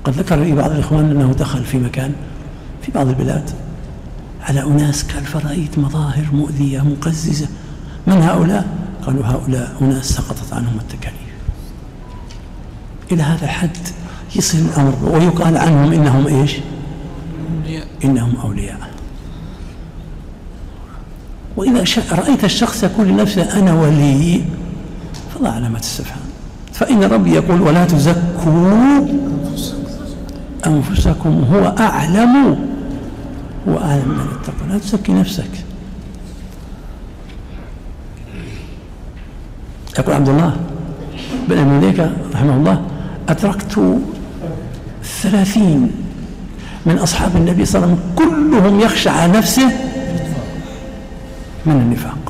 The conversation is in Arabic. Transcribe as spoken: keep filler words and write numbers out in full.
قد ذكر لي بعض الإخوان أنه دخل في مكان في بعض البلاد على أناس كان فرأيت مظاهر مؤذية مقززة. من هؤلاء؟ قالوا هؤلاء أناس سقطت عنهم التكاليف. إلى هذا الحد يصل الأمر، ويقال عنهم إنهم إيش؟ إنهم أولياء. وإذا رأيت الشخص يقول لنفسه أنا ولي، فضع علامة استفهام. فإن ربي يقول ولا تزكوا أنفسكم هو أعلم، هو أعلم من اتقى. لا تزكي نفسك. يقول عبد الله بن أبي مليكة رحمه الله أدركت ثلاثين من أصحاب النبي صلى الله عليه وسلم كلهم يخشى على نفسه من النفاق.